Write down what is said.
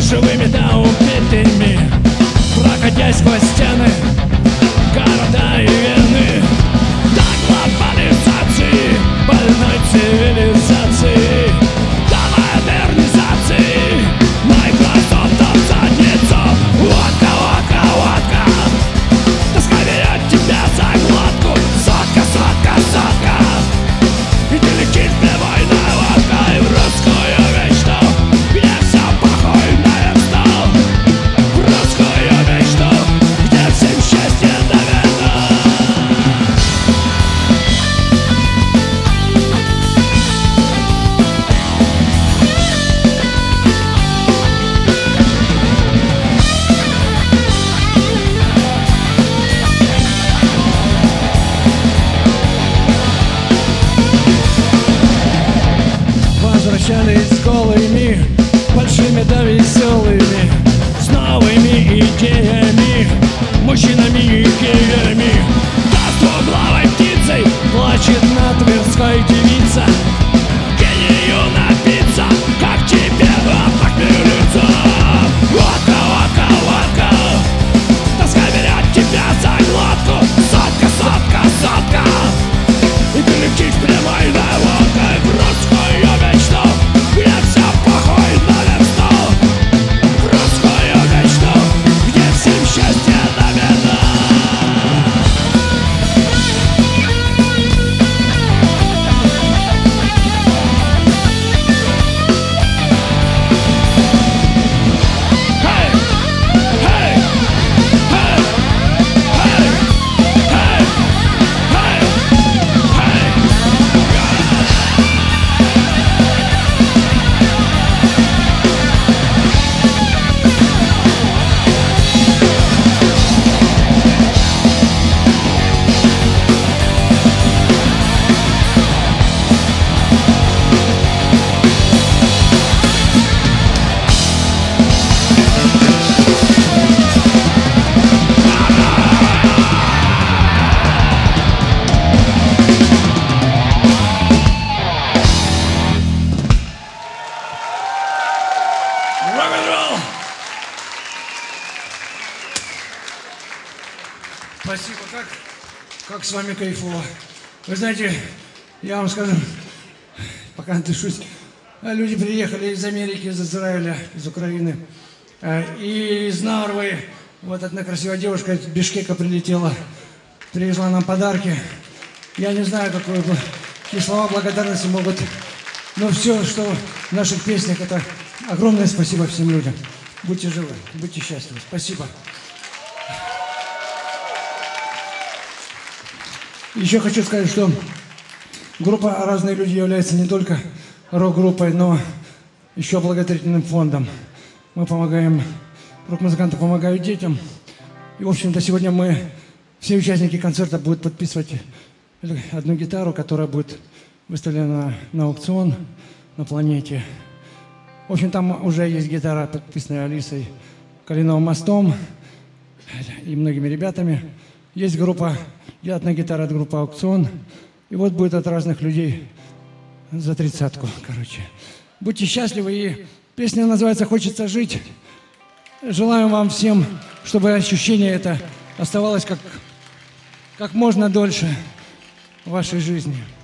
живыми да убитыми, проходя сквозь стены города и вены до глобализации, больной цивилизации, до модернизации Microsoft в задницу. Водка, водка, водка, тоска берет тебя за глотку. Сотка, сотка, сотка, и ты летишь прямой наводкой в русскую мечту, где все похоже на весну. В русскую мечту, где всем счастье навечно. Возвращались голыми, большими да веселыми, с новыми идеями, мужчинами и геями. Да с двуглавой птицей плачет на Тверской девица. Гению напиться, как тебе похмелиться. Водка, водка, водка, тоска берет тебя за глотку. Сотка, сотка, сотка, и ты летишь прямой наводкой в русскую мечту, где все похоже на весну. В русскую мечту, где всем счастье навечно. Hey! Hey! Hey! Hey! Hey! Hey! Hey! Рок-н-ролл! Спасибо, как с вами кайфово. Вы знаете, я вам скажу, пока дышусь, люди приехали из Америки, из Израиля, из Украины, и из Нарвы. Вот одна красивая девушка из Бишкека прилетела, привезла нам подарки. Я не знаю, какие слова благодарности могут, но все, что в наших песнях, это огромное спасибо всем людям. Будьте живы, будьте счастливы. Спасибо. Еще хочу сказать, что группа «Разные люди» является не только рок-группой, но еще благотворительным фондом. Мы помогаем, рок-музыканты помогают детям. И, в общем-то, сегодня все участники концерта будут подписывать одну гитару, которая будет выставлена на аукцион на Планете. В общем, там уже есть гитара, подписанная Алисой Калиновым мостом и многими ребятами. Есть группа, одна гитара от группы «Аукцион». И вот будет от разных людей за 30-ку, короче. Будьте счастливы. И песня называется «Хочется жить». Желаю вам всем, чтобы ощущение это оставалось как можно дольше в вашей жизни.